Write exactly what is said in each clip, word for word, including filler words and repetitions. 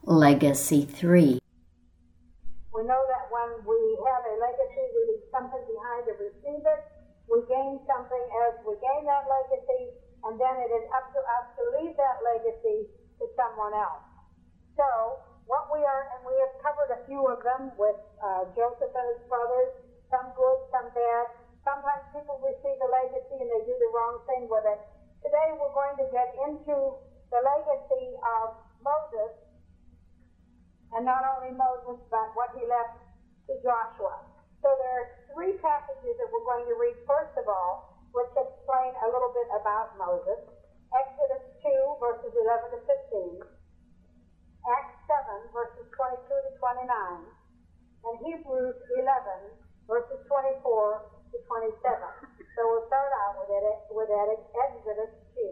Legacy three. We know that when we have a legacy, we leave something behind to receive it. We gain something as we gain that legacy, and then it is up to us to leave that legacy to someone else. So, what we are, and we have covered a few of them with uh, Joseph and his brothers, some good, some bad. Sometimes people receive a legacy and they do the wrong thing with it. Today we're going to get into the legacy of Moses, and not only Moses, but what he left to Joshua. So there are three passages that we're going to read first of all, which explain a little bit about Moses. Exodus two, verses eleven to fifteen. Acts seven, verses twenty-two to twenty-nine. And Hebrews eleven, verses twenty-four to twenty-seven. So we'll start out with it with Exodus two.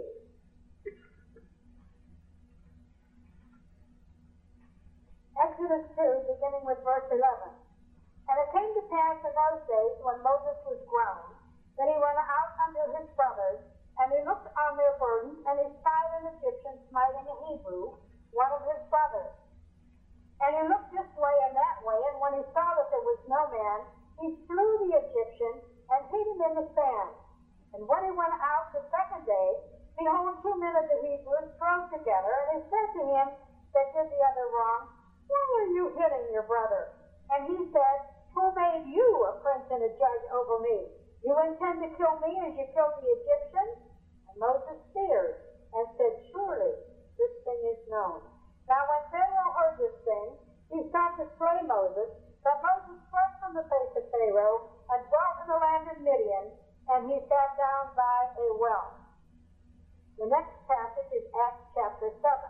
Exodus two, beginning with verse eleven. And it came to pass in those days, when Moses was grown, that he went out unto his brothers, and he looked on their burden, and he spied an Egyptian smiting a Hebrew, one of his brothers. And he looked this way and that way, and when he saw that there was no man, he slew the Egyptian, and hid him in the sand. And when he went out the second day, behold, two men of the Hebrews strove together, and he said to him that did the other wrong, Why are you hitting your brother? And he said, Who made you a prince and a judge over me? You intend to kill me as you killed the Egyptian? And Moses feared, and said, Surely this thing is known. Now when Pharaoh heard this thing, he sought to slay Moses, but Moses fled from the face of Pharaoh, and dwelt in the land of Midian, and he sat down by a well. The next passage is Acts chapter seven.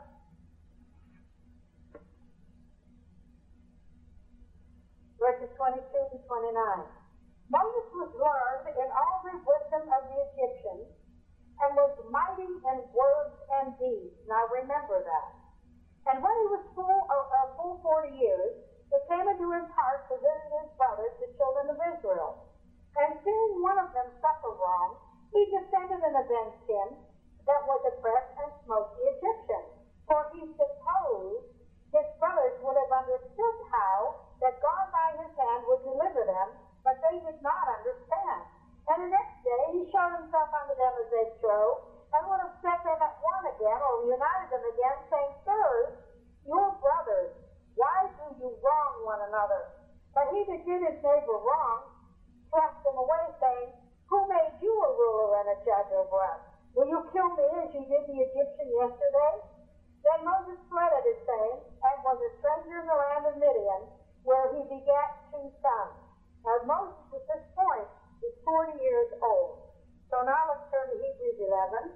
Verses twenty-two to twenty-nine. Moses was learned in all the wisdom of the Egyptians, and was mighty in words and deeds. Now remember that. And when he was full of uh, full forty years, it came into his heart to visit his brothers, the children of Israel. And seeing one of them suffer wrong, he descended and avenged him that was oppressed, and smote the Egyptian. For he supposed his brothers would have understood how that God by his hand would deliver them, but they did not understand. And the next day he showed himself unto them as they strove, and would have set them at one again, or united them again, saying, Sirs, your brothers, why do you wrong one another? But he that did his neighbor wrong thrust him away, saying, Who made you a ruler and a judge over us? Will you kill me as you did the Egyptian yesterday? Then Moses fled at his saying, and was a stranger in the land of Midian, where he begat two sons. Now Moses at this point is forty years old. So now let's turn to Hebrews eleven.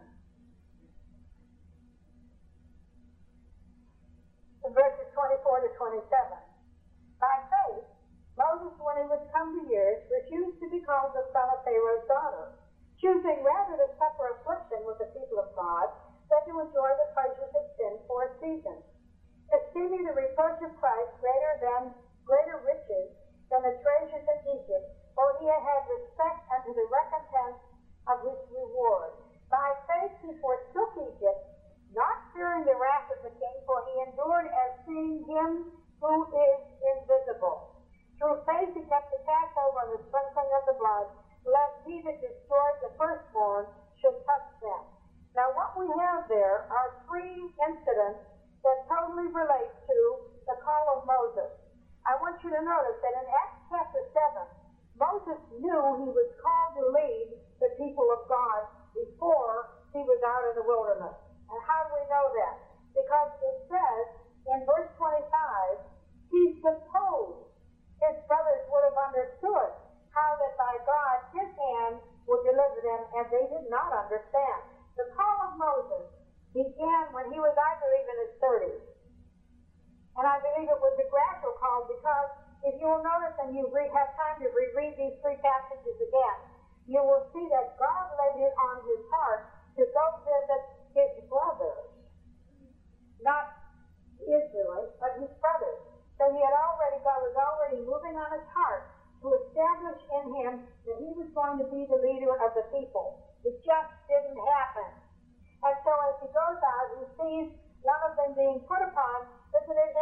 Verses twenty-four to twenty-seven. By faith, Moses, when he was come to years, refused to be called the son of Pharaoh's daughter, choosing rather to suffer affliction with the people of God than to enjoy the pleasures of sin for a season, esteeming the reproach of Christ greater than greater riches than the treasures of Egypt, for he had had respect unto the recompense of his reward. By faith he forsook Egypt, not fearing the wrath of the king, for he endured as seeing him who is invisible. Through faith he kept the Passover and the sprinkling of the blood, lest he that destroyed the firstborn should touch them. Now what we have there are three incidents that totally relate to the call of Moses. I want you to notice that in Acts chapter seven, Moses knew he was called to lead the people of God before he was out in the wilderness. And how do we know that? Because it says in verse twenty-five, he supposed his brothers would have understood how that by God his hand would deliver them, and they did not understand. The call of Moses began when he was, I believe, in his thirties. And I believe it was a gradual call, because if you will notice and you re- have time to reread these three passages again, you will see that God laid it on his heart to go visit his brothers. Not Israelites, but his brothers. So he had already, God was already moving on his heart to establish in him that he was going to be the leader of the people. It just didn't happen. And so as he goes out, he sees one of them being put upon. Isn't it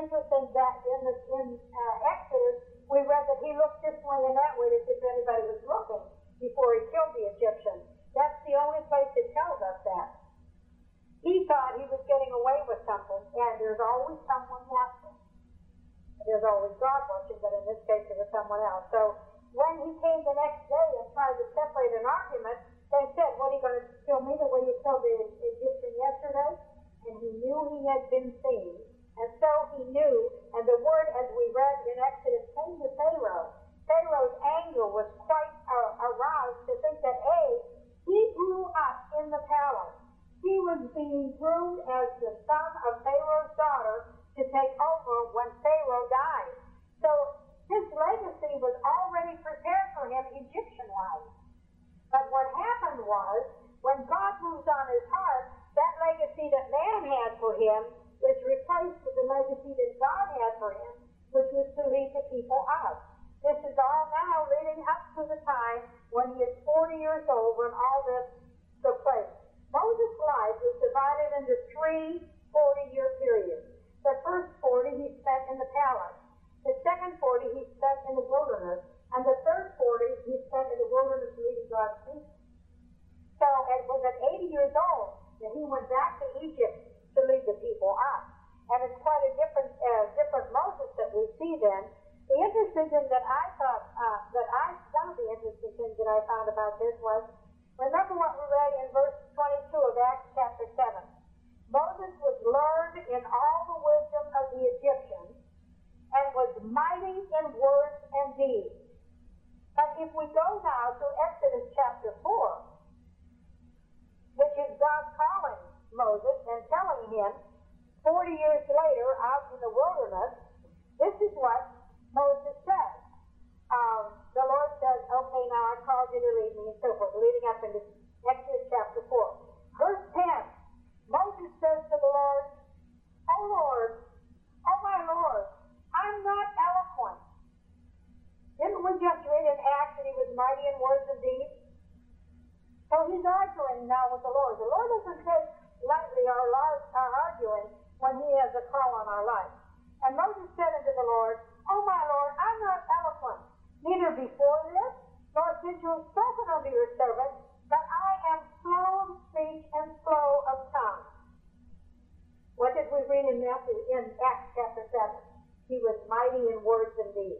interesting that in the in uh, Exodus we read that he looked this way and that way to see if anybody was looking before he killed the Egyptians. That's the only place that tells us that. He thought he was getting away with something, and there's always someone watching. There's always God watching, but in this case it was someone else. So when he came the next day and tried to separate an argument, they said, "What, are you going to kill me the way you killed the Egyptian yesterday?" And he knew he had been seen, and so he knew, and the word, as we read in Exodus, came to Pharaoh. Pharaoh's anger was quite uh, aroused to think that, A, he grew up in the palace. He was being groomed as the son of Pharaoh's daughter to take over when Pharaoh died. So his legacy was already prepared for him Egyptian-wise. But what happened was, when God moves on his heart, that legacy that man had for him is replaced with the legacy that God had for him, which was to lead the people out. This is all now leading up to the time when he is forty years old, when all this took place. Moses' life was divided into three forty-year periods. The first forty he spent in the palace. The second forty he spent in the wilderness. And the third forty he spent in the wilderness leading God's people. So it was at eighty years old that he went back to Egypt to lead the people out. And it's quite a different, uh, different Moses that we see then. The interesting thing that I thought, uh, that I, one of the interesting things that I found about this was, remember what we read in verse twenty-two of Acts chapter seven. Moses was learned in all the wisdom of the Egyptians and was mighty in words and deeds. But if we go now to Exodus chapter four, which is God calling Moses and telling him forty years later out in the wilderness, this is what Moses says. Um, the Lord says, "Okay, now I called you to lead me," and so forth, leading up into Exodus chapter four. Verse ten, Moses says to the Lord, "Oh Lord, oh my Lord, I'm not eloquent." Didn't we just read in Acts that he was mighty in words and deeds? So he's arguing now with the Lord. The Lord doesn't take lightly our, large, our arguing when he has a call on our life. And Moses said unto the Lord, "Oh my Lord, I'm not eloquent, neither before this, nor since you have spoken unto your servant, but I am slow of speech and slow of tongue." What did we read in Matthew in Acts chapter seven? He was mighty in words and deeds.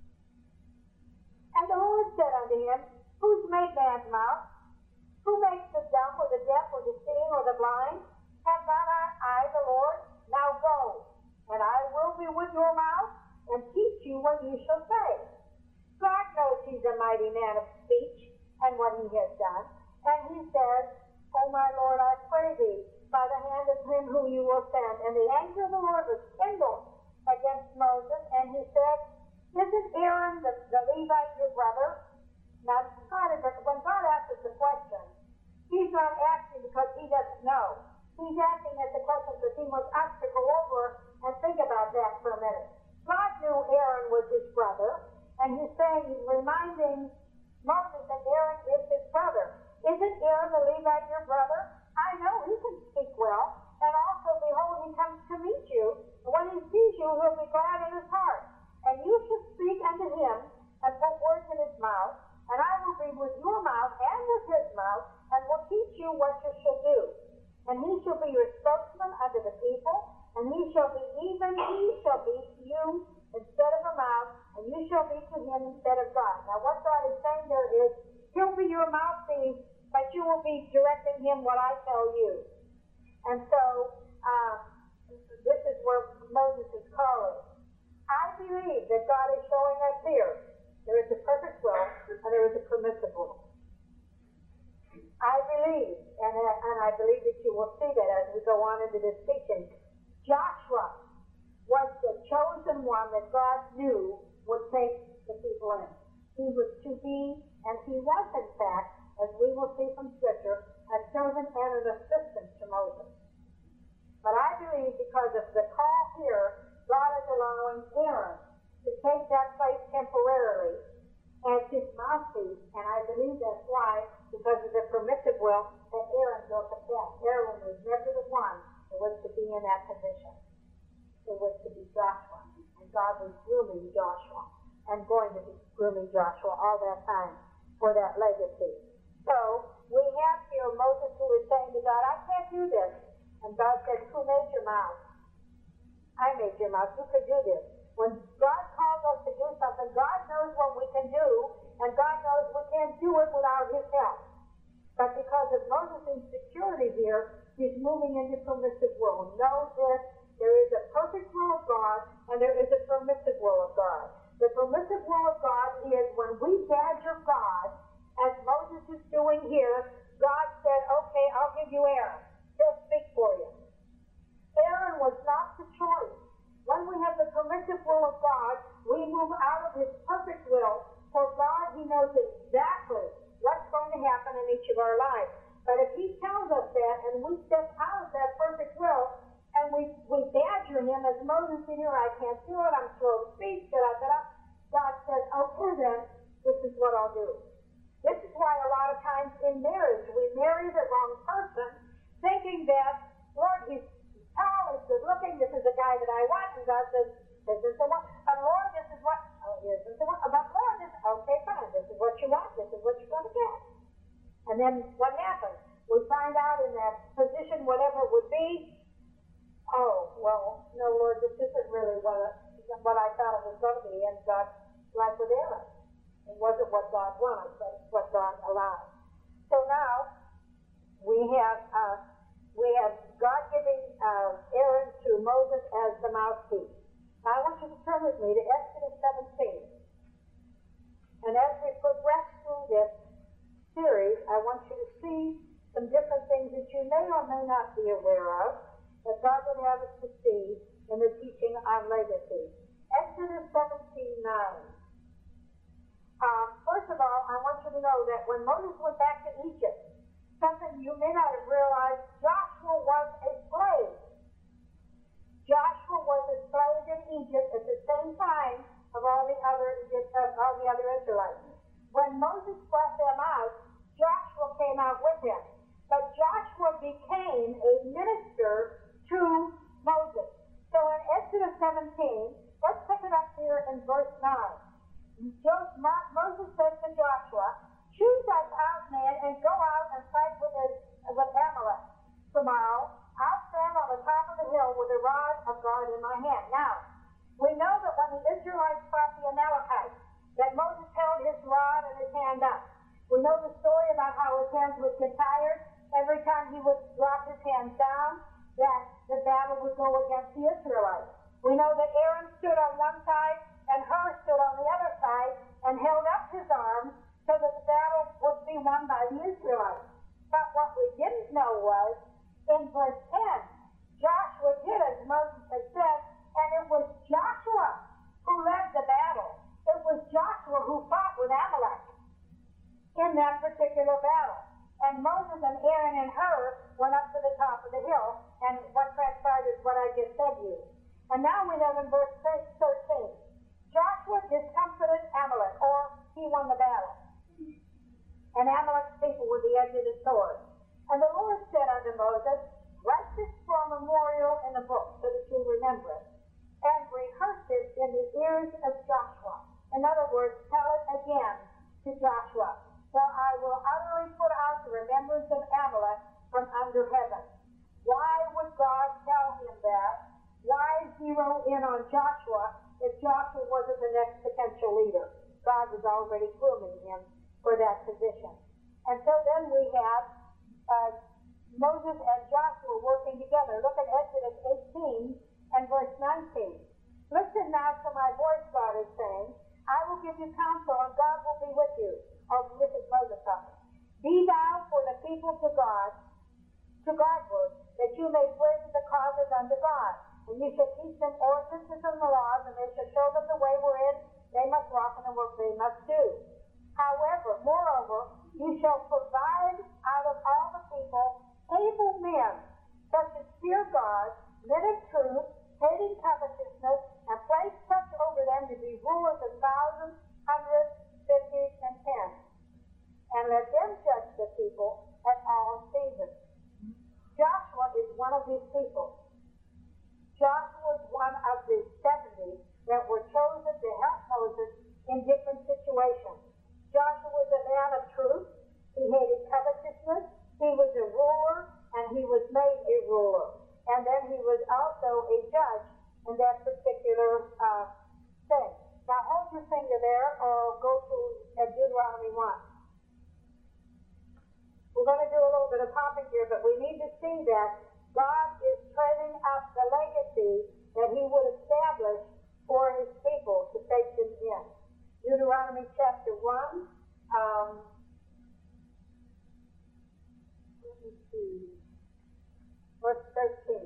And the Lord said unto him, "Who's made man's mouth? Who makes the dumb or the deaf or the seeing or the blind? Have not I the Lord? Now go, and I will be with your mouth and teach you what you shall say." God knows he's a mighty man of speech and what he has done. And he says, "Oh my Lord, I pray thee, by the hand of him whom you will send." And the anger of the Lord was kindled against Moses, and he said, "Isn't Aaron the, the Levite your brother?" Now, God is, when God asks us a question, he's not asking because he doesn't know. He's asking us a question because he wants us to go over and think about that for a minute. God knew Aaron was his brother, and he's saying, he's reminding Moses that Aaron is his brother. "Isn't Aaron the Levite your brother? I know he can speak well, and also, behold, he comes to meet you. And when he sees you, he'll be glad in his heart. And you shall speak unto him and put words in his mouth, and I will be with your mouth and with his mouth, and will teach you what you shall do. And he shall be your spokesman unto the people, and he shall be even he shall be to you instead of a mouth, and you shall be to him instead of God." Now what God is saying there is, he'll be your mouthpiece, but you will be directing him what I tell you. And so, um, this is where Moses is calling. I believe that God is showing us here there is a perfect will and there is a permissive will. I believe, and, and I believe that you will see that as we go on into this teaching, Joshua was the chosen one that God knew would take the people in. He was to be, and he was in fact, as we will see from Scripture, a servant and an assistant to Moses. But I believe because of the call here, God is allowing Aaron to take that place temporarily as his mouthpiece, and I believe that's why, because of the permissive will, that Aaron built the path. Aaron was never the one who was to be in that position. It was to be Joshua. God was grooming Joshua and going to be grooming Joshua all that time for that legacy. So we have here Moses who is saying to God, I can't do this. And God said, who made your mouth? I made your mouth. You could do this. When God calls us to do something, God knows what we can do, and God knows we can't do it without his help. But because of Moses' insecurity here, he's moving into permissive will. Know this, there is a perfect will of God, and there is a permissive will of God. The permissive will of God is when we badger God, as Moses is doing here, God said, okay, I'll give you Aaron. He'll speak for you. Aaron was not the choice. When we have the permissive will of God, we move out of his perfect will. For God, he knows exactly what's going to happen in each of our lives. But if he tells us that, and we step out of that perfect will, and we, we badger him, as Moses did here, I can't do it, I'm slow of speech, da, da, da, God says, okay then, this is what I'll do. This is why a lot of times in marriage, we marry the wrong person, thinking that, Lord, he's tall, he's good looking, this is the guy that I want, and God says, this is the one, but Lord, this is what, oh, this is the one, but Lord, this, okay, fine, this is what you want, this is what you're going to get. And then what happens? We find out in that position, whatever it would be, oh, well, no, Lord, this isn't really what, what I thought it was going to be, and God, like with Aaron, it wasn't what God wanted, but it's what God allowed. So now, we have, uh, we have God giving uh, Aaron to Moses as the mouthpiece. Now I want you to turn with me to Exodus seventeen. And as we progress through this series, I want you to see some different things that you may or may not be aware of that God would have us to see in the teaching on legacy. Exodus seventeen nine. Um, first of all, I want you to know that when Moses went back to Egypt, something you may not have realized, Joshua was a slave. Joshua was a slave in Egypt at the same time of all the other of all the other Israelites. When Moses brought them out, Joshua came out with him. But Joshua became a minister to Moses. So in Exodus seventeen, let's pick it up here in verse nine. Moses said to Joshua, choose us out men and go out and fight with, a, with Amalek. Tomorrow, I'll stand on the top of the hill with a rod of God in my hand. Now, we know that when the Israelites fought the Amalekites, that Moses held his rod and his hand up. We know the story about how his hands would get tired. Every time he would drop his hands down, that the battle would go against the Israelites. We know that Aaron stood on one side and Hur stood on the other side and held up his arms so that the battle would be won by the Israelites. But what we didn't know was, in verse ten, Joshua did as Moses had said, and it was Joshua who led the battle. It was Joshua who fought with Amalek in that particular battle. And Moses and Aaron and Hur went up to the top of the hill, and what transpired is what I just said to you. And now we have in verse thirteen, Joshua discomfited Amalek, or he won the battle. And Amalek's people were the edge of the sword. And the Lord said unto Moses, write this for a memorial in a book, so that you'll remember it, and rehearse it in the ears of Joshua. In other words, tell it again to Joshua. For I will utterly put out the remembrance of Amalek from under heaven. Why would God tell him that? Why zero in on Joshua if Joshua wasn't the next potential leader? God was already grooming him for that position. And so then we have uh, Moses and Joshua working together. Look at Exodus eighteen and verse nineteen. Listen now to my voice, God is saying, I will give you counsel, and God will be with you. Oh, this is Moses talking. Be thou for the people to God, to Godward, that you may bring the causes unto God. And you shall teach them ordinances and the laws, and they shall show them the way wherein they must walk and the work they must do. However, moreover, you shall provide out of all the people able men, such as fear God, men of truth, hating covetousness, and place such over them to be rulers of thousands, hundreds, fifties, and tens. And let them judge the people at all seasons. Joshua is one of these people. Joshua was one of the seventy that were there or go to uh, Deuteronomy one. We're going to do a little bit of hopping here, but we need to see that God is training up the legacy that he would establish for his people to take them in. Deuteronomy chapter one. Um, let me see. Verse thirteen.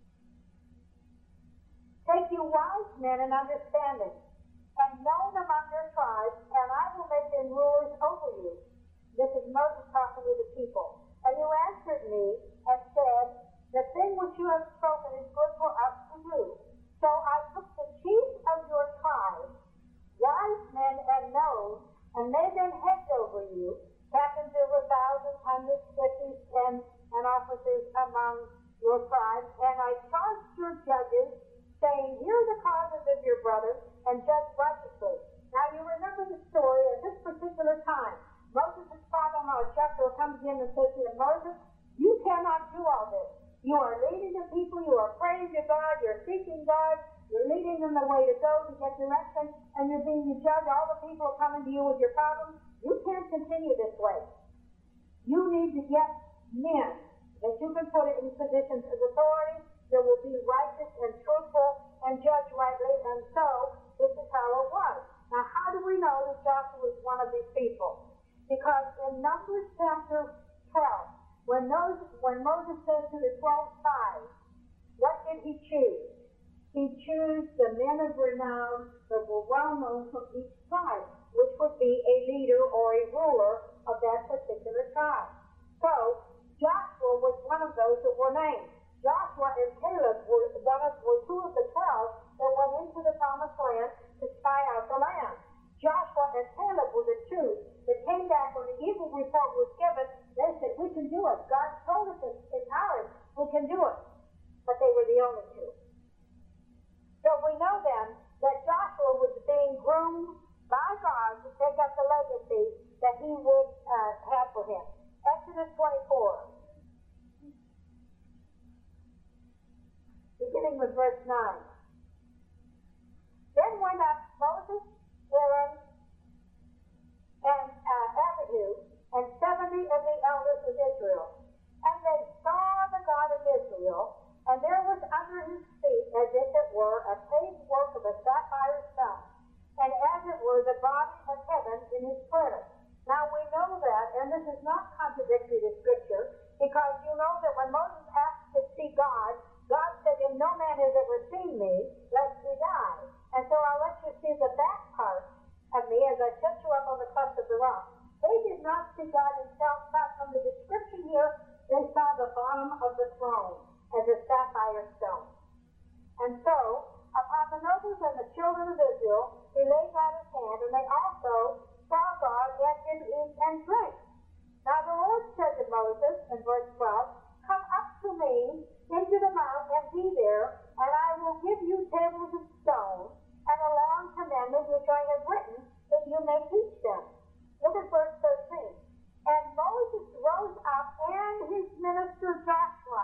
Take you wise men and understanding, and known among your tribes, and I will make them rulers over you. This is Moses talking to the people. And you answered me and said, the thing which you have spoken is good for us to do. So I took the chief of your tribes, wise men and known, and made them heads over you, captains over thousands, hundreds, fifties, tens, and officers among your tribes. And I charged your judges, saying, hear the causes of your brothers, and judge righteously. Now you remember the story at this particular time. Moses' father-in-law, Jethro, comes in and says to him, Moses, you cannot do all this. You are leading the people, you are praying to God, you're seeking God, you're leading them the way to go to get direction, and you're being the judge. All the people are coming to you with your problems. You can't continue this way. You need to get men that you can put in positions of authority that will be righteous and truthful and judge rightly, and so this is how it was. Now, how do we know that Joshua was one of these people? Because in Numbers chapter twelve, when Moses, when Moses says to the twelve tribes, what did he choose? He chose the men of renown that were well known from each tribe, which would be a leader or a ruler of that particular tribe. So, Joshua was one of those that were named. Joshua and Caleb were, one of, were two of the twelve that went into the promised land to spy out the land. Joshua and Caleb were the two that came back when the evil report was given. They said, we can do it. God told us it's ours. We can do it. But they were the only two. So we know then that Joshua was being groomed by God to take up the legacy that he would uh, have for him. Exodus twenty-four. Beginning with verse nine. Then went up Moses, Aaron, and uh, Abihu, and seventy of the elders of Israel. And they saw the God of Israel, and there was under his feet, as if it were, a paved work of a sapphire stone, and as it were, the body of heaven in his presence. Now we know that, and this is not contradictory to Scripture, because you know that when Moses asked to see God, God said, if no man has ever seen me, lest he die. And so I'll let you see the back part of me as I set you up on the crest of the rock. They did not see God himself, but from the description here, they saw the bottom of the throne as a sapphire stone. And so, upon the nobles and the children of Israel, he laid down his hand, and they also saw God and did eat and drink. Now the Lord said to Moses in verse twelve, come up to me into the mount and be there, and I will give you tables of stone and a long commandment which I have written, that you may teach them. Look at verse thirteen. And Moses rose up and his minister Joshua.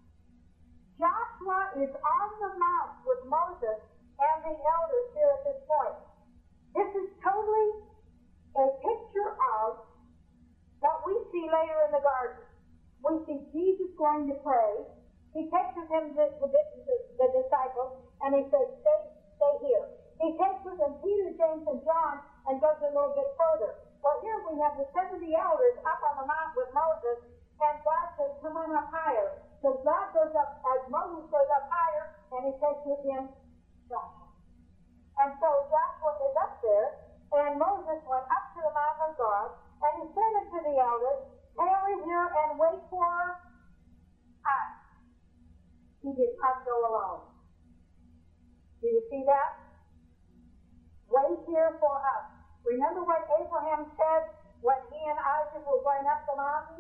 Joshua is on the mount with Moses and the elders here at this point. This is totally a picture of what we see later in the garden. We see Jesus going to pray. He takes with him the, the, the, the disciples, and he says, stay, stay here. He takes with him Peter, James, and John, and goes a little bit further. Well, here we have the seventy elders up on the mount with Moses, and God says, come on up higher. So God goes up, as Moses goes up higher, and he takes with him Joshua. And so Joshua is up there, and Moses went up to the mount of God, and he said unto the elders, tarry here and wait for us. He did not go alone. Do you see that? Wait here for us. Remember what Abraham said when he and Isaac were going up the mountain?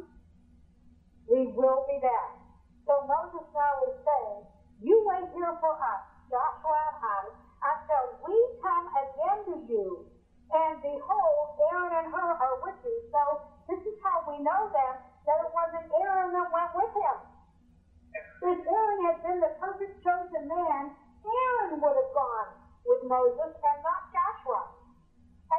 We will be back. So Moses now is saying, you wait here for us, Joshua and I, until we come again to you, and behold, Aaron and Hur are with you. So this is how we know then that it wasn't Aaron that went with him. If Aaron had been the perfect chosen man, Aaron would have gone with Moses and not Joshua.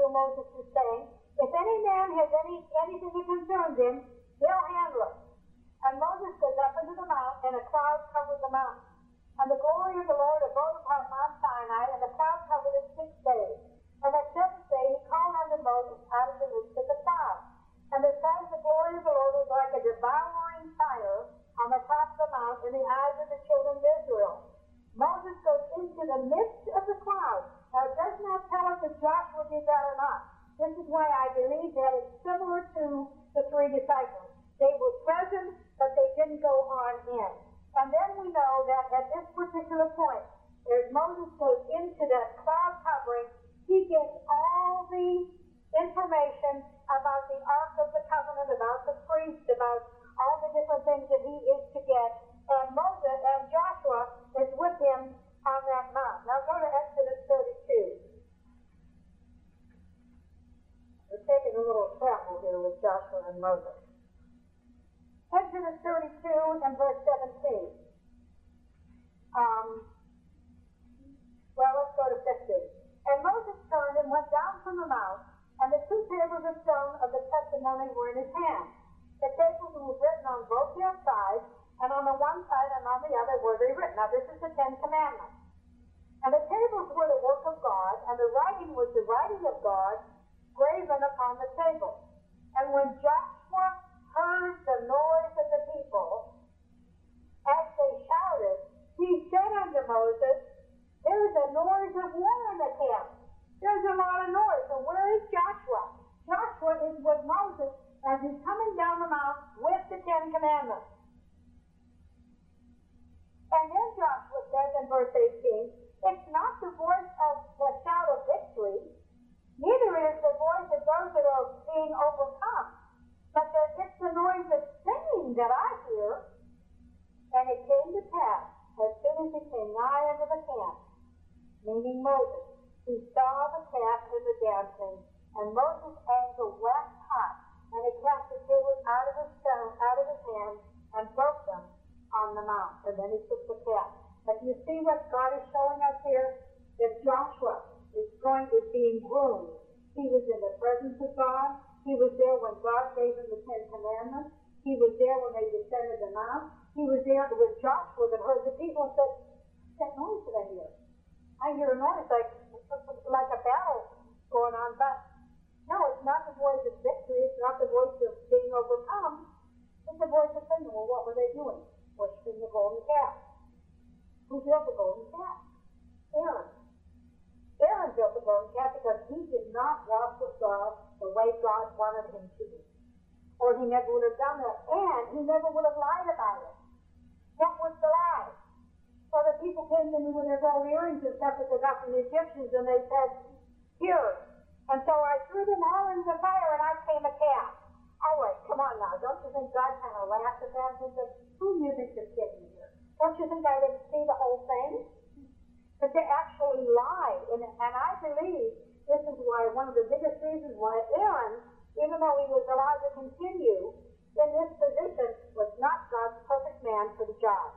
Moses is saying, if any man has any anything that concerns him, he'll handle it. And Moses goes up into the mount, and a cloud covered the mountain. And the glory of the Lord abode upon Mount Sinai, and the cloud covered it six days. And the seventh day he called unto Moses out of the midst of the cloud. And the sight of the glory of the Lord was like a devouring fire on the top of the mount in the eyes of the children of Israel. Moses goes into the midst of the cloud. Now it does not tell us if Joshua did that or not. This is why I believe that it's similar to the three disciples. They were present, but they didn't go on in. And then we know that at this particular point, as Moses goes into that cloud covering, he gets all the information about the Ark of the Covenant, about the priest, about all the different things that he is to get. And Moses and Joshua is with him on that mount. Now go to Exodus thirty-two. We're taking a little travel here with Joshua and Moses. Exodus thirty-two and verse seventeen. Um, well, let's go to fifteen. And Moses turned and went down from the mount, and the two tables of stone of the testimony were in his hand. The tables were written on both their sides, and on the one side and on the other were they written. Now this is the Ten Commandments. And the tables were the work of God, and the writing was the writing of God graven upon the table. And when Joshua heard the noise of the people, as they shouted, he said unto Moses, there's a noise of war in the camp. There's a lot of noise. And where is Joshua? Joshua is with Moses as he's coming down the mount with the Ten Commandments. And then Joshua says in verse eighteen, it's not the voice of the shout of victory, neither is the voice of those that are being overcome, but that it's the noise of singing that I hear. And it came to pass, as soon as he came nigh unto the camp, meaning Moses, he saw the calf and the dancing, and Moses' anger waxed hot, and he cast the tables out of his stone, out of his hand, and broke them on the mount. And then he took the calf. But you see what God is showing us here? That Joshua is going is being groomed. He was in the presence of God. He was there when God gave him the Ten Commandments. He was there when they descended the mount. He was there with Joshua that heard the people and said, what's that noise that I hear? I hear a noise like, like a battle going on, but no, it's not the voice of victory. It's not the voice of being overcome. It's the voice of thinking, well, what were they doing? Worshiping the golden calf. Who built the golden calf? Aaron. Aaron built the golden calf because he did not walk with God the way God wanted him to. Or he never would have done that. And he never would have lied about it. What was the lie? So the people came to me with their gold earrings and stuff that they got from the Egyptians, and they said, here. And so I threw them all into the fire, and I came a calf. All right, come on now. Don't you think God kind of laughed at that and said, who do you think is kidding here? Don't you think I didn't see the whole thing? But they actually lied. And, and I believe this is why one of the biggest reasons why Aaron, even though he was allowed to continue in this position, was not God's perfect man for the job.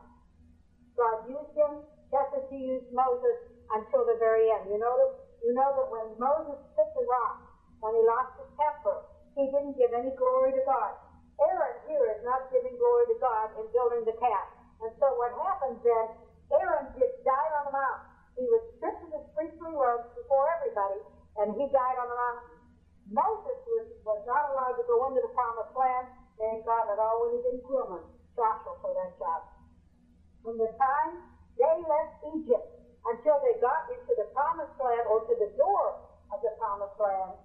God used him just as he used Moses until the very end. You know, you know that when Moses hit the rock, when he lost his temper, he didn't give any glory to God. Aaron here is not giving glory to God in building the calf. And so what happens then, Aaron just died on the mountain. He was stripped of his priestly robes before everybody, and he died on the mountain. Moses was, was not allowed to go into the promised land, and God had already been grooming Joshua for that job. From the time they left Egypt until they got into the promised land or to the door of the promised land,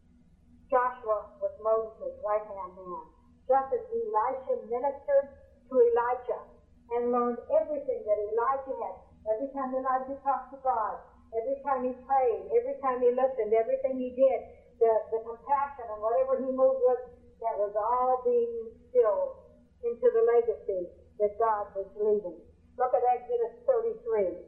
Joshua was Moses' right-hand man. Just as Elisha ministered to Elijah and learned everything that Elijah had. Every time Elijah talked to God, every time he prayed, every time he listened, everything he did, the, the compassion and whatever he moved with, that was all being instilled into the legacy that God was leaving. Look at Exodus thirty-three.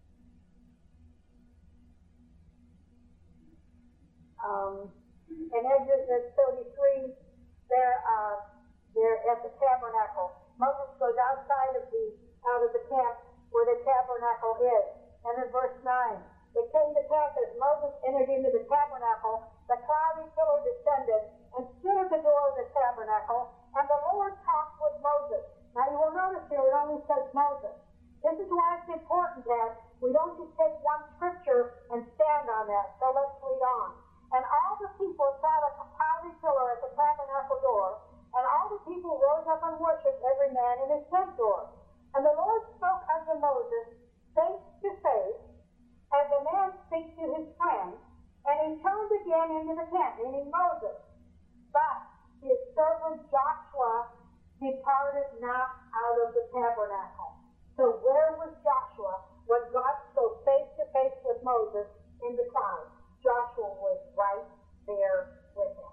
Um, in Exodus thirty-three, they're, uh, they're at the tabernacle. Moses goes outside of the out of the camp where the tabernacle is. And in verse nine, it came to pass as Moses entered into the tabernacle, the cloudy pillar descended and stood at the door of the tabernacle, and the Lord talked with Moses. Now you will notice here it only says Moses. This is why it's important that we don't just take one scripture and stand on that. So let's read on. And all the people saw the cloudy pillar at the tabernacle door, and all the people rose up and worshipped every man in his tent door. And the Lord spoke unto Moses face to face, as a man speaks to his friend, and he turned again into the tent, meaning Moses. But his servant Joshua departed not out of the tabernacle. So where was Joshua when God spoke face to face with Moses in the cloud? Joshua was right there with him.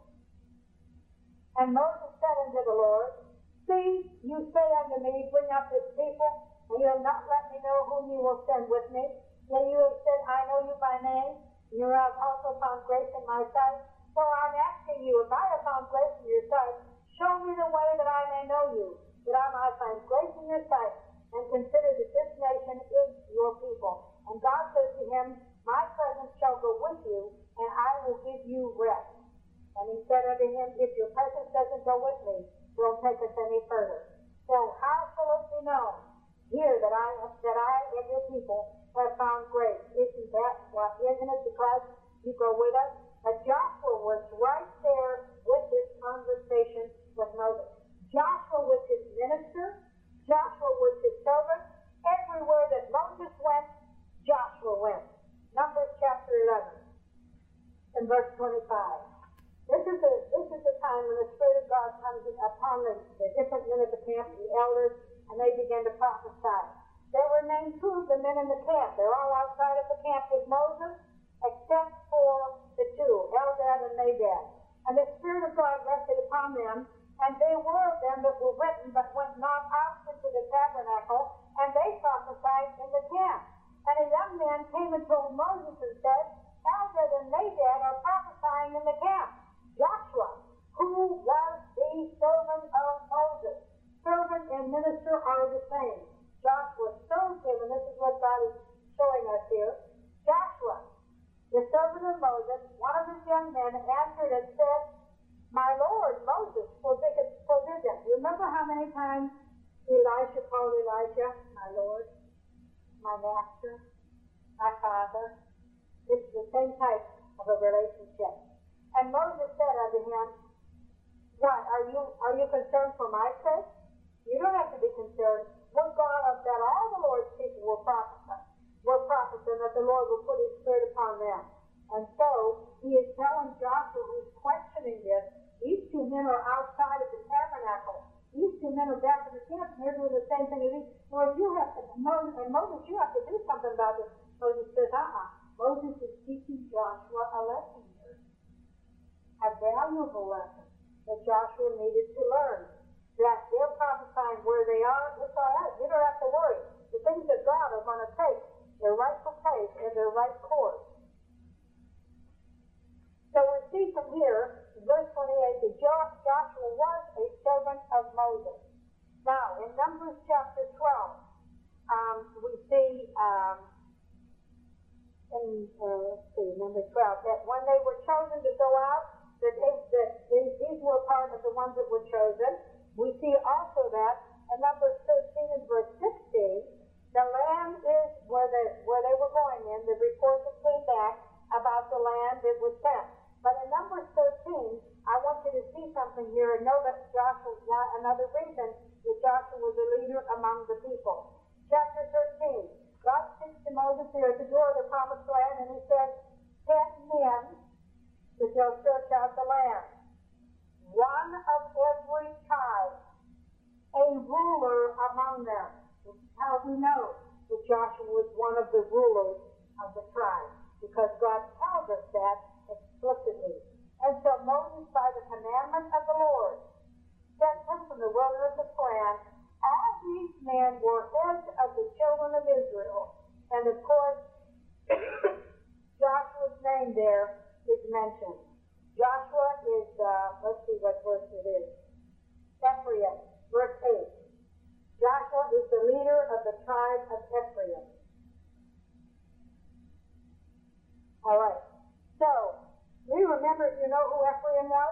And Moses said unto the Lord, See, you say unto me, Bring up this people, and you have not let me know whom you will send with me. Yet you have said, I know you by name, and you have also found grace in my sight. So I'm asking you, if I have found grace in your sight, show me the way that I may know you, that I might find grace in your sight, and consider that this nation is your people. And God says to him, My presence shall go with you, and I will give you rest. And he said unto him, If your presence doesn't go with me, don't take us any further. So how shall it be known here that I that I and your people have found grace? Isn't that what? Isn't it because you go with us? But Joshua was right there with this conversation with Moses. Joshua was his minister. Joshua was his servant. Everywhere that Moses went, Joshua went. Numbers chapter eleven and verse twenty-five. This is a this is the time when the Spirit of God comes upon the, the different men of the camp, the elders, and they begin to prophesy. There were named two of the men in the camp. They're all outside of the camp with Moses, except for the two, Eldad and Nadab. And the Spirit of God rested upon them, and they were of them that were written, but went not out into the tabernacle, and they prophesied in the camp. And a young man came and told Moses and said, Eldad and Nadab are prophesying in the camp. Joshua, who was the servant of Moses. Servant and minister are the same. Joshua served him, and this is what God is showing us here. Joshua, the servant of Moses, one of his young men, answered and said, My Lord, Moses, forbid, forbid them. You remember how many times Elisha called Elijah, my Lord, my master, my father? This is the same type of a relationship. And Moses said unto him, What, are you are you concerned for my sake? You don't have to be concerned. We're God of that all the Lord's people will prophesy. We're prophesying that the Lord will put his Spirit upon them. And so he is telling Joshua, who's questioning this, these two men are outside of the tabernacle. These two men are back in the camp, and they're doing the same thing as these. Lord, you have to, Moses, and Moses, you have to do something about this. Moses says, uh-uh. Moses is teaching Joshua a lesson here. A valuable lesson that Joshua needed to learn. That they're prophesying where they are, it's all right. You don't have to worry. The things that God are going to take their rightful place and their right course. So we see from here, in verse twenty-eight, that Joshua was a servant of Moses. Now, in Numbers chapter twelve, um, we see, um, in, uh, let's see, number twelve, that when they were chosen to go out, that, they, that these, these were part of the ones that were chosen. We see also that in Numbers thirteen and verse sixteen, the land is where they, where they were going in, the report that came back about the land that was sent. But in Numbers thirteen, I want you to see something here and know that Joshua, another reason that Joshua was a leader among the people. Chapter thirteen, God speaks to Moses here at the door of the promised land, and he says, ten men that shall search out the land. One of every tribe, a ruler among them. This is how we know that Joshua was one of the rulers of the tribe, because God tells us that explicitly. And so Moses, by the commandment of the Lord, sent him from the wilderness of Paran. All these men were heads of the children of Israel. And of course, Joshua's name there is mentioned. Joshua is, uh, let's see what verse it is. Ephraim, verse eight. Joshua is the leader of the tribe of Ephraim. you know who Ephraim was?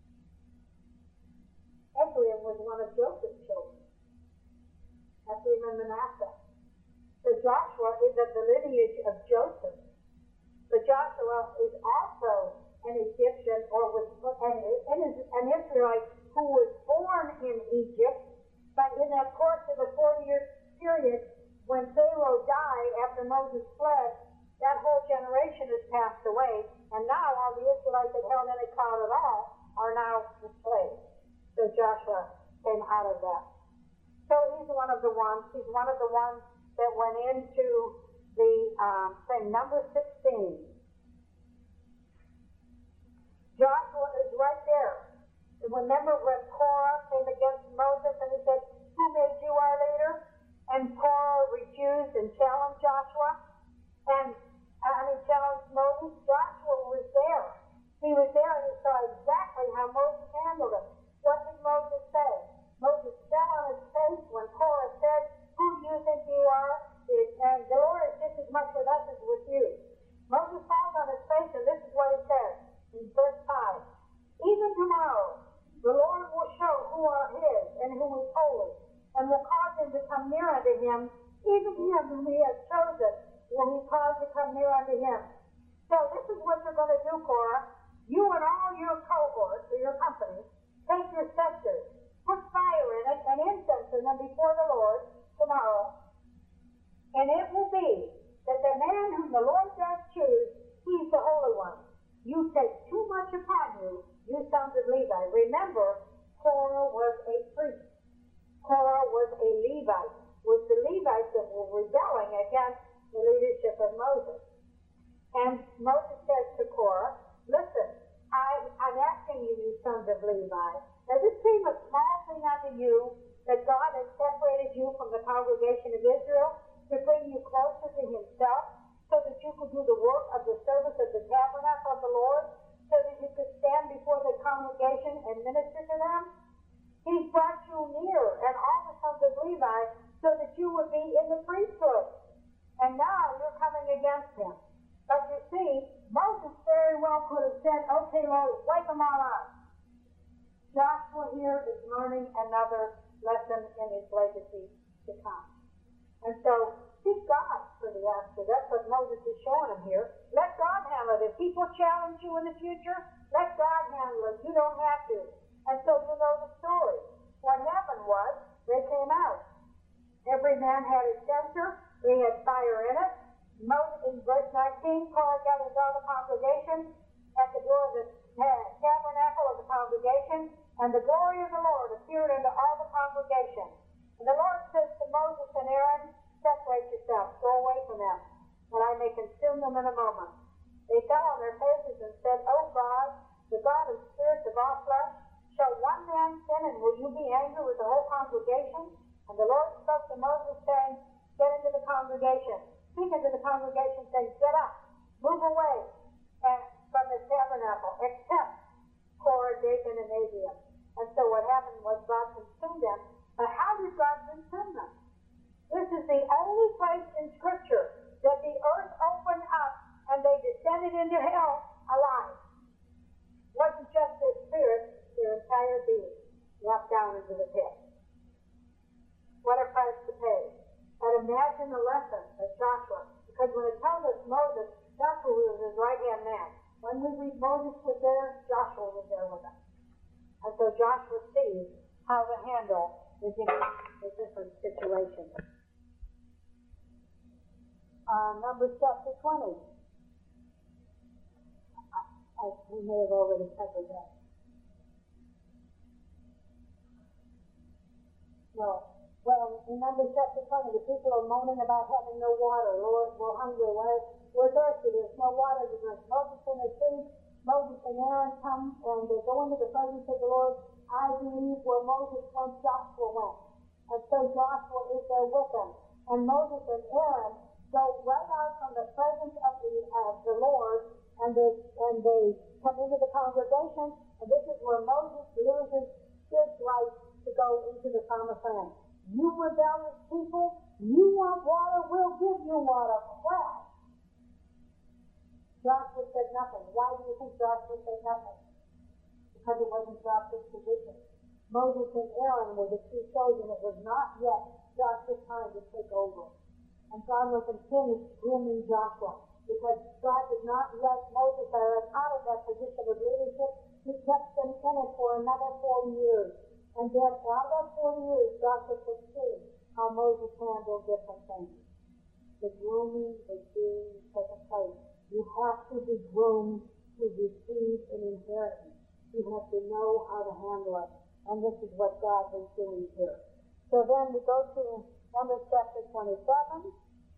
Ephraim was one of Joseph's children. Ephraim and Manasseh. So Joshua is of the lineage of Joseph. But Joshua is also an Egyptian or was an, an Israelite who was born in Egypt, but in that course of the forty-year period when Pharaoh died after Moses fled, that whole generation has passed away, and now all the Israelites that held any clout at all are now enslaved. So Joshua came out of that. So he's one of the ones, he's one of the ones that went into the um, thing, number sixteen. Joshua is right there. And remember when Korah came against Moses and he said, who made you our leader? And Korah refused and challenged Joshua. And, and he challenged Moses. Joshua was there. He was there and he saw exactly how Moses handled it. What did Moses say? Moses fell on his face when Korah said, who do you think you are? And the Lord is just as much with us as with you. Moses falls on his face and this is what he says in verse five. Even tomorrow, the Lord will show who are his and who is holy, and will cause him to come near unto him, even him whom he has chosen, will he cause to come near unto him. So this is what you're going to do, Korah. You and all your cohorts, or your company, take your censers, put fire in it, and incense in them before the Lord tomorrow. And it will be that the man whom the Lord does choose, he's the Holy One. You take too much upon you, you sons of Levi. Remember, Korah was a priest. Korah was a Levite, was the Levites that were rebelling against the leadership of Moses. And Moses says to Korah, listen, I, I'm asking you, you sons of Levi, does it seem a small thing unto you that God has separated you from the congregation of Israel to bring you closer to himself, so that you could do the work of the service of the tabernacle of the Lord, so that you could stand before the congregation and minister to them? He's brought you near, and all the sons of Levi, so that you would be in the priesthood. And now you're coming against him. But you see, Moses very well could have said, okay, Lord, wipe them all out. Joshua here is learning another lesson in his legacy to come. And so, seek God for the answer. That's what Moses is showing him here. Let God handle it. If people challenge you in the future, let God handle it. You don't have to. And so you know the story. What happened was, they came out. Every man had a censer. They had fire in it. Moses, in verse nineteen, Korah gathered all the congregation at the door of the tabernacle of the congregation, and the glory of the Lord appeared unto all the congregation. And the Lord says to Moses and Aaron, separate yourselves, go away from them, and I may consume them in a moment. They fell on their faces and said, O God, the God of spirits of all flesh, shall one man sin, and will you be angry with the whole congregation? And the Lord spoke to Moses, saying, get into the congregation. Speak into the congregation, saying, get up, move away and from the tabernacle, except Korah, Dathan, and Abiram. And so what happened was God consumed them. But how did God consume them? This is the only place in Scripture that the earth opened up and they descended into hell alive. It wasn't just their spirit, their entire being dropped down into the pit. What a price to pay. But imagine the lesson of Joshua, because when it tells us Moses, Joshua was his right-hand man. When we read Moses was there, Joshua was there with him. And so Joshua sees how to handle the different, the different situations. Uh, Numbers chapter twenty. I, I, we may have already covered that. No. Well, in Numbers chapter twenty, the people are moaning about having no water. Lord, we're hungry. We're, we're thirsty. There's no water to drink. Moses and the king, Moses and Aaron come and they go into the presence of the Lord. I believe where Moses went, Joshua went. And so Joshua is there with them. And Moses and Aaron go right out from the presence of the, uh, the Lord, and they, and they come into the congregation. And this is where Moses loses his right to go into the promised land. You rebellious people, you want water, we'll give you water. Crash. Joshua said nothing. Why do you think Joshua said nothing? Because it wasn't Joshua's position. Moses and Aaron were the two chosen. It was not yet Joshua's time to take over. And God wasn't finished grooming Joshua, because God did not let Moses and Aaron out of that position of leadership. He kept them in it for another forty years. And then out of that forty years, Joshua could see how Moses handled different things. The grooming was being taken place. You have to be groomed to receive an inheritance. You have to know how to handle it. And this is what God was doing here. So then we go to Numbers chapter twenty-seven,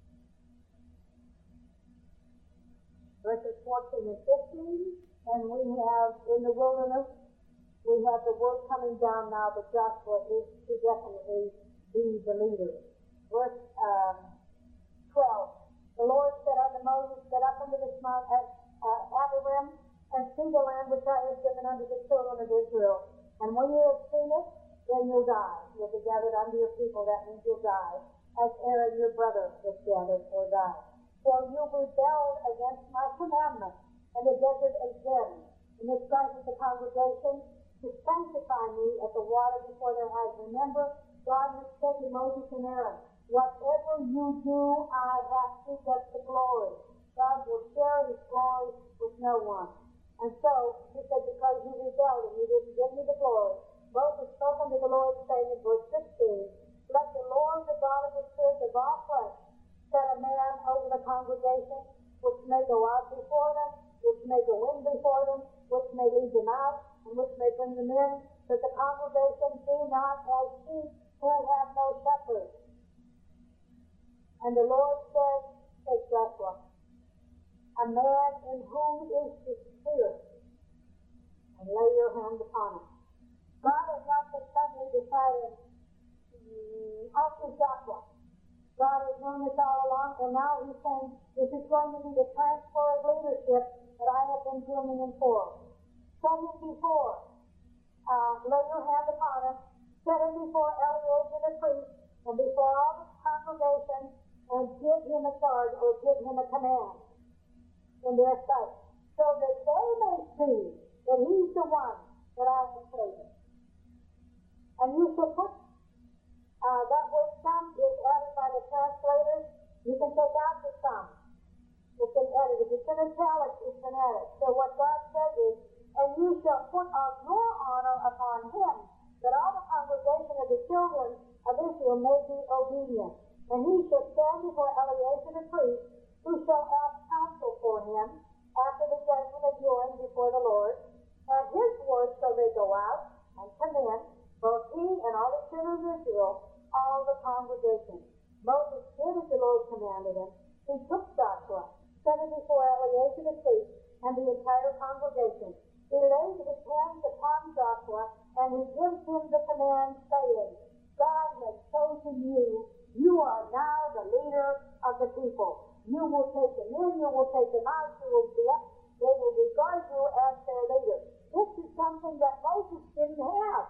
verses fourteen and fifteen. And we have in the wilderness, we have the word coming down now that Joshua is to definitely be the leader. Verse um, twelve. The Lord said unto Moses, get up into this mount at uh, Abiram, and see the land which I have given unto the children of Israel. And when you have seen it, then you'll die. You'll be gathered unto your people. That means you'll die, as Aaron your brother was gathered or died. For you rebelled against my commandment in the desert of Zin, in the sight of the congregation, to sanctify me at the water before their eyes. Remember, God has said to Moses and Aaron, whatever you do, I have to get the glory. God will share his glory with no one. And so, he said, because you rebelled and you didn't give me the glory, Moses spoke unto the Lord, saying in verse sixteen, let the Lord, the God of the Spirit of all flesh, set a man over the congregation, which may go out before them, which may go in before them, which may lead them out, and which may bring them in, that the congregation be not as sheep who have no shepherd. And the Lord said, says Joshua, a man in whom is the Spirit, and lay your hand upon him. God has not just suddenly decided, mm, I'll choose Joshua. God has known this all along, and now he's saying, this is going to be the transfer of leadership that I have been grooming him for. Set him before, uh, lay your hand upon him, set him before Eleazar the priest, and before all the congregation, and give him a charge, or give him a command in their sight, so that they may see that he's the one that I have chosen. And you shall put, uh, that word some is added by the translators. You can take out the some. It's been added. If it's in italics, it's been added. So what God says is, and you shall put on your honor upon him, that all the congregation of the children of Israel may be obedient. And he shall stand before Eleazar the priest, who shall ask counsel for him after the judgment of Urim before the Lord. And his word shall they go out and commend, both he and all the children of Israel, all the congregation. Moses did as the Lord commanded him. He took Joshua, set him before Eleazar the priest, and the entire congregation. He laid his hands upon Joshua, and he gives him the command, saying, God has chosen you. You are now the leader of the people. You will take them in, you will take them out, you will be up. They will regard you as their leader. This is something that Moses didn't have.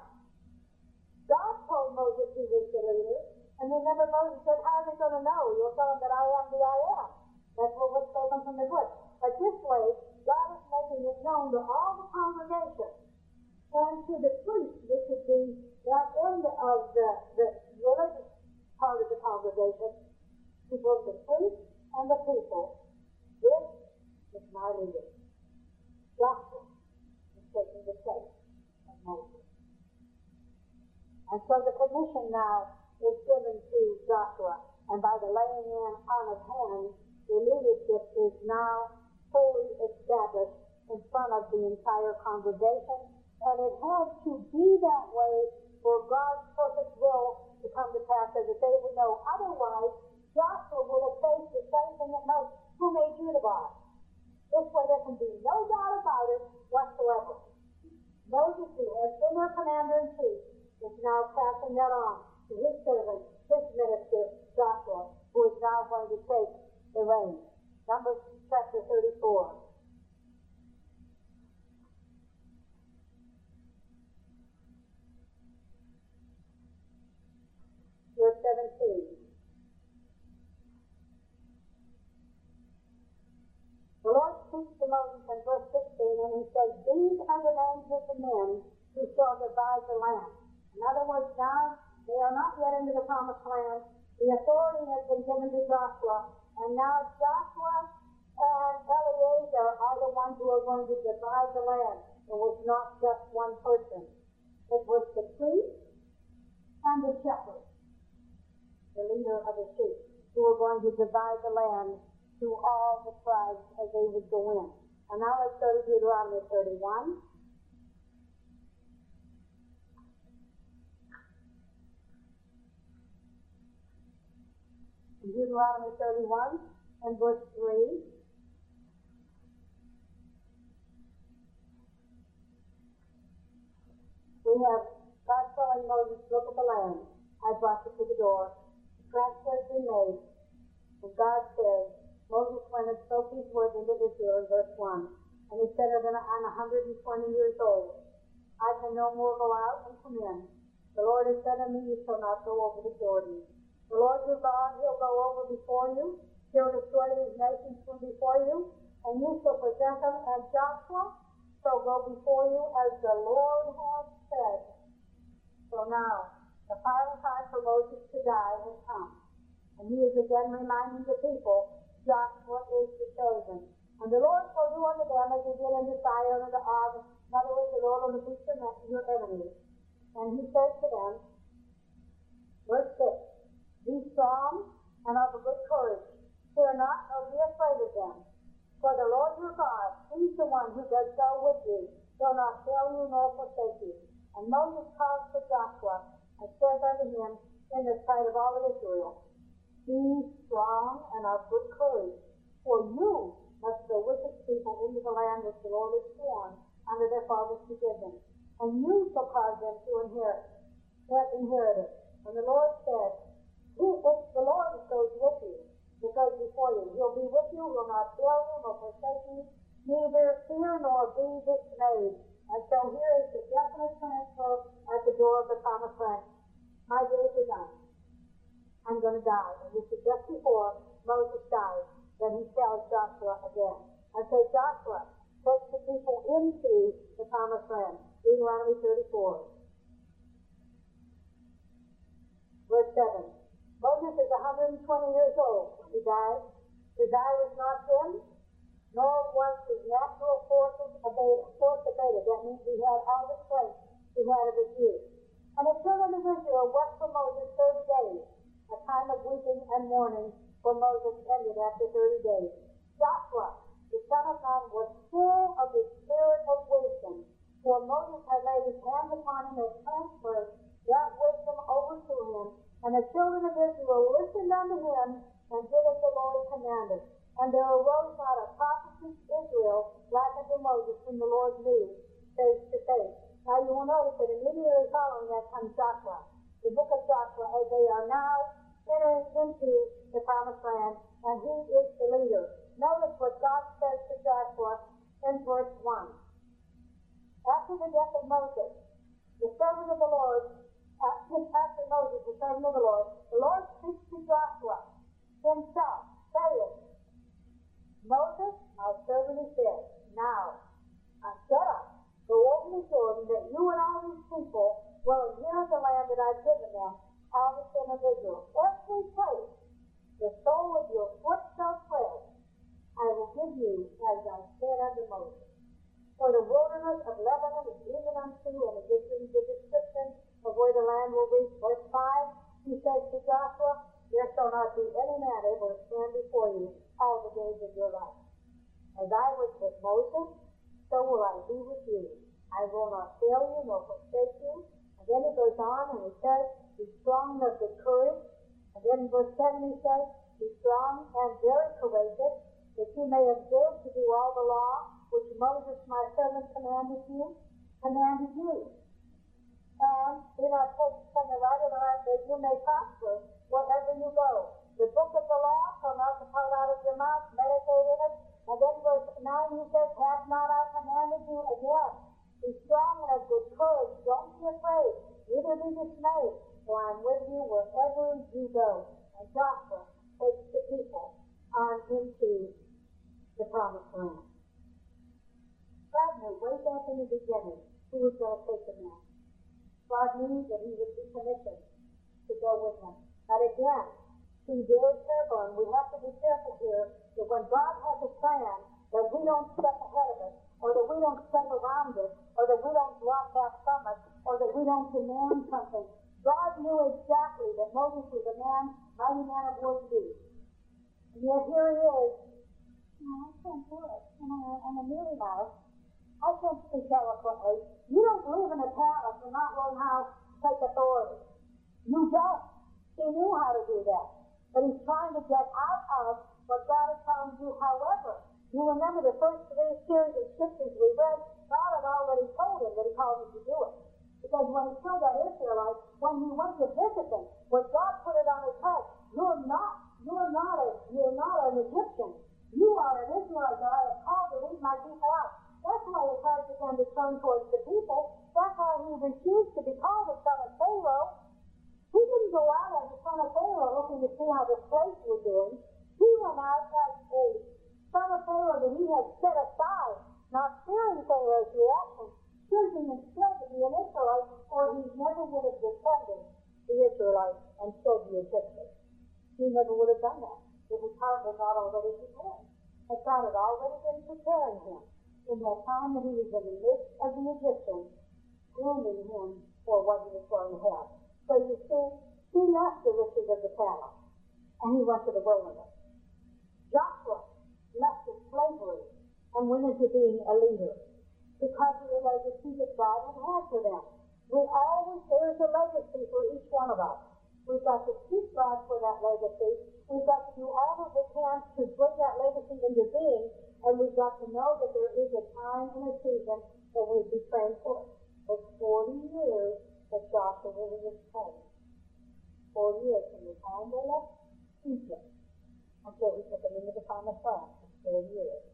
God told Moses he was the leader, and remember Moses said, how are they going to know? You'll tell them that I am the I am. That's what was spoken from the book. But this way, God is making it known to all the congregation and to the priest. This would be that end of the, the religious part of the congregation, to both the priest and the people. This is my leader. Joshua is taking the place of Moses. And so the commission now is given to Joshua, and by the laying in on of hands, the leadership is now fully established in front of the entire congregation, and it had to be that way for God's perfect will to come to pass, so that they would know. Otherwise, Joshua would have faced the same thing that Moses, who made you the boss? This way there can be no doubt about it whatsoever. Moses, who has been their commander-in-chief, is now passing that on to his servant, his minister, Joshua, who is now going to take the reins. Numbers chapter thirty-four. Verse seventeen. The Lord speaks Moses in verse sixteen, and he says, these are the names of the men who shall divide the land. In other words, now they are not yet into the promised land. The authority has been given to Joshua, and now Joshua and Eleazar are the ones who are going to divide the land. It was not just one person. It was the priest and the shepherd, the leader of the sheep, who were going to divide the land to all the tribes as they would go in. And now let's go to Deuteronomy thirty-one. Deuteronomy thirty-one and verse three. We have God telling Moses, look at the land. I brought you to the door. The tracks has been made. And God says, Moses went and spoke these words into Israel in verse one. And he said, I'm one hundred twenty years old. I can no more go out and come in. The Lord has said unto me, you shall not go over the Jordan. The Lord your God, he'll go over before you. He'll destroy these nations from before you. And you shall possess them. And Joshua shall go before you as the Lord has said. So now, the final time for Moses to die has come. And he is again reminding the people, Joshua is the chosen. And the Lord shall do unto them as he did unto Sihon and to Og. In other words, the Lord will defeat your enemies. And he says to them, verse six, be strong and of a good courage. Fear not, nor be afraid of them. For the Lord your God, he's the one who does go with you, shall not fail you nor forsake you. And Moses calls to Joshua and says unto him in the sight of all of Israel, be strong and of good courage, for you must go with his people into the land which the Lord has sworn unto their fathers to give them. And you shall cause them to inherit, that inherit it. And the Lord said, he, it's the Lord that goes with you, that goes before you. He'll be with you, will not fail you, nor forsake you, neither fear nor be dismayed. And so here is the definite transfer at the door of the promised land. My days are done. I'm going to die. And this is just before Moses died. Then he tells Joshua again. And so Joshua takes the people into the promised land. Deuteronomy thirty-four. Verse seven. Moses is one hundred twenty years old when he died. His eye was not dim, nor was his natural forces abated. Force abated. That means he had all the strength he had of his youth. And the children of Israel wept for Moses thirty days. A time of weeping and mourning for Moses ended after thirty days. Joshua, the son of Nun, was full of the spirit of wisdom, for Moses had laid his hands upon him and transferred that wisdom over to him. And the children of Israel listened unto him and did as the Lord commanded. And there arose not a prophet in Israel like unto Moses, whom the Lord knew face to face. Now you will notice that immediately following that comes Joshua, the book of Joshua, as they are now entering into the promised land, and he is the leader. Notice what God says to Joshua in verse one. After the death of Moses, the servant of the Lord, after Moses, the servant of the Lord, the Lord speaks to Joshua himself, saying, Moses, my servant, is dead. Now, uh, get up, go over the Jordan, that you and all these people will inherit the land that I've given them, all the sin of Israel. Every place the sole of your foot shall tread, I will give you as I said unto Moses. For the wilderness of Lebanon is even unto, and it gives you the description of where the land will reach. Verse five, he says to Joshua, there shall not be any man able to stand before you all the days of your life. As I was with Moses, so will I be with you. I will not fail you nor forsake you. And then he goes on and he says, be strong and of good courage. And then in verse seven he says, be strong and very courageous, that you may observe to do all the law which Moses my servant commanded you, commanded you. And do not take from the right or the left, that you may prosper wherever you go. The book of the law shall not depart out of your mouth, meditate in it. And then verse nine he says, have not I commanded you again? Be strong and of good courage, don't be afraid, neither be dismayed, for I am with you wherever you go. And Joshua takes the people on into the promised land. God knew way back in the beginning who was going to take him out. God knew that he would be commissioned to go with him. But again, be very careful, and we have to be careful here that when God has a plan, that we don't step ahead of it, or that we don't step around it, or that we don't drop back from it, or that we don't demand something. God knew exactly that Moses was a man, mighty man of war indeed. And yet here he is. No, I can't do it. You know, I'm a mealy mouse. I can't speak eloquently. You don't live in a palace and not learn how to take authority. You don't. He knew how to do that. But he's trying to get out of what God is telling you. However, you remember the first three series of scriptures we read, God had already told him that he called him to do it. Because when he killed that Israelite, when he went to visit them, when God put it on his heart, you're not, you're not a, you're not an Egyptian. You are an Israelite that I have called to lead my people out. That's why his heart began to turn towards the people. That's why he refused to be called the son of Pharaoh. He didn't go out as the son of Pharaoh looking to see how the slaves were doing. He went out as a son of Pharaoh that he had set aside, not fearing Pharaoh's reaction, choosing instead to be an Israelite, or he never would have defended the Israelites and killed the Egyptians. He never would have done that if his heart was not already prepared. And God had already been preparing him in that time that he was in the midst of the Egyptians, grooming him for what he was going to have. So you see, he left the riches of the palace, and he went to the wilderness. Joshua left his slavery and went into being a leader because of the legacy that God had had for them. We always, there is a legacy for each one of us. We've got to seek God for that legacy. We've got to do all that we can to bring that legacy into being, and we've got to know that there is a time and a season that we'll be trained for. It's forty years that Joshua was in his home. Forty years from the time they left Egypt until he took them into the promised land. Forty years.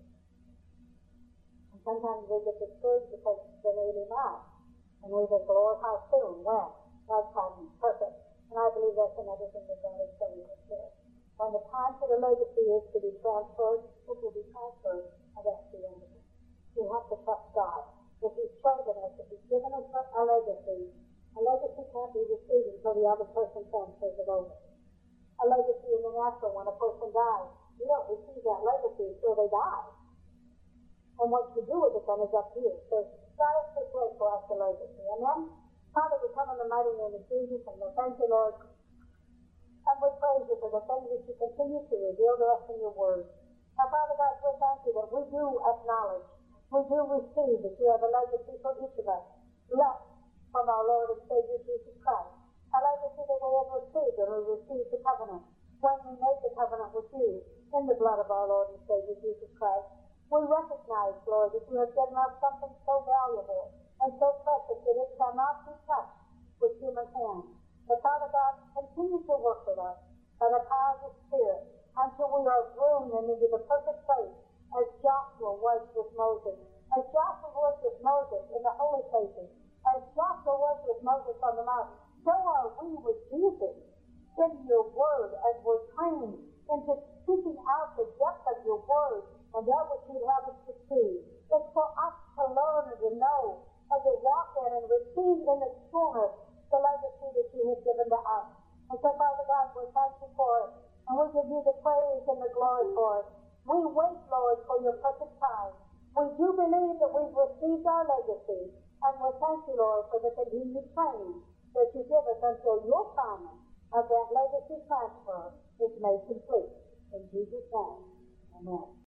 And sometimes we get discouraged because they laid him out. And we think, Lord, how soon? When? God's timing is perfect. And I believe that's another thing that God is telling us here. When the time for the legacy is to be transferred, it will be transferred, and that's the end of it. We have to trust God. If He's chosen us, if He's given us a legacy, a legacy can't be received until the other person transfers it over. A legacy in the natural, when a person dies, you don't receive that legacy until they die. And what you do with it then is up to you. So God has prepared for us a legacy. Amen? Father, we come in the mighty name of Jesus, and we thank you, Lord. And we praise you for the things that you continue to reveal to us in your word. Now, Father God, we thank you that we do acknowledge, we do receive that you have a legacy for each of us, left from our Lord and Savior Jesus Christ. A legacy that we have received when we received the covenant, when we made the covenant with you in the blood of our Lord and Savior Jesus Christ. We recognize, Lord, that you have given us something so valuable and so precious that it cannot be touched with human hands. But Father God, continue to work with us by the power of the Spirit until we are groomed into the perfect place as Joshua was with Moses. As Joshua was with Moses in the holy places, as Joshua was with Moses on the mountain, so are we with Jesus in your word as we're trained into seeking out the depth of your word and that which you have us to see. It's for us to learn and to know and to walk in and receive in its fullness the legacy that you have given to us. And so, Father God, we thank you for it. And we give you the praise and the glory for it. We wait, Lord, for your perfect time. We do believe that we've received our legacy. And we thank you, Lord, for the continued training that you give us until your promise of that legacy transfer is made complete. In Jesus' name, amen.